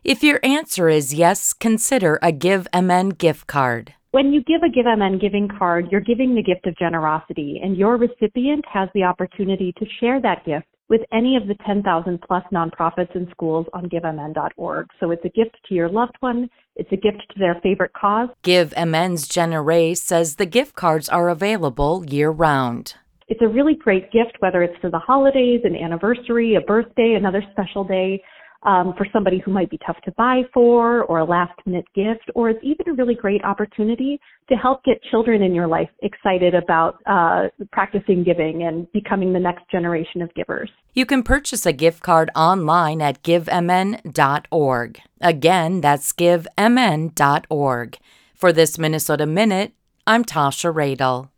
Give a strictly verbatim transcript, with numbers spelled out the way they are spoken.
If your answer is yes, consider a GiveMN gift card. When you give a GiveMN giving card, you're giving the gift of generosity, and your recipient has the opportunity to share that gift with any of the ten thousand plus nonprofits and schools on give M N dot org. So it's a gift to your loved one. It's a gift to their favorite cause. GiveMN's Jenna Ray says the gift cards are available year-round. It's a really great gift, whether it's for the holidays, an anniversary, a birthday, another special day, um, for somebody who might be tough to buy for, or a last-minute gift, or it's even a really great opportunity to help get children in your life excited about uh, practicing giving and becoming the next generation of givers. You can purchase a gift card online at give M N dot org. Again, that's give M N dot org. For this Minnesota Minute, I'm Tasha Radel.